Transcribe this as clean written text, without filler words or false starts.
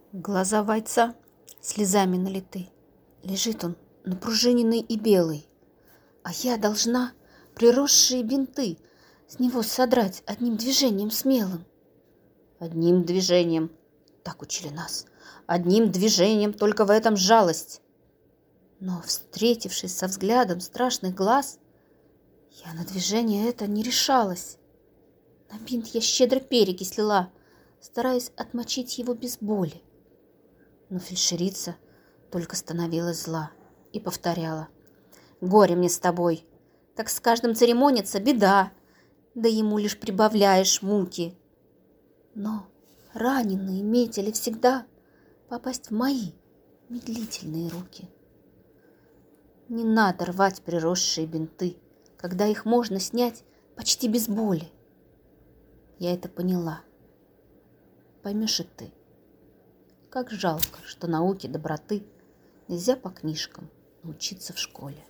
Глаза бойца слезами налиты. Лежит он напружиненный и белый, а я должна приросшие бинты с него содрать одним движением смелым. Одним движением, так учили нас, одним движением, только в этом жалость. Но, встретившись со взглядом страшных глаз, я на движение это не решалась. На бинт я щедро перекись лила, стараясь отмочить его без боли. Но фельдшерица только становилась зла и повторяла: «Горе мне с тобой, как с каждым церемониться беда, да ему лишь прибавляешь муки». Но раненые метили всегда попасть в мои медлительные руки. Не надо рвать приросшие бинты, когда их можно снять почти без боли. Я это поняла. Поймешь и ты. Как жалко, что науке доброты нельзя по книжкам научиться в школе.